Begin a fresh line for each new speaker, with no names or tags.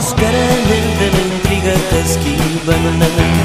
buscar en él de la intriga que esquivan.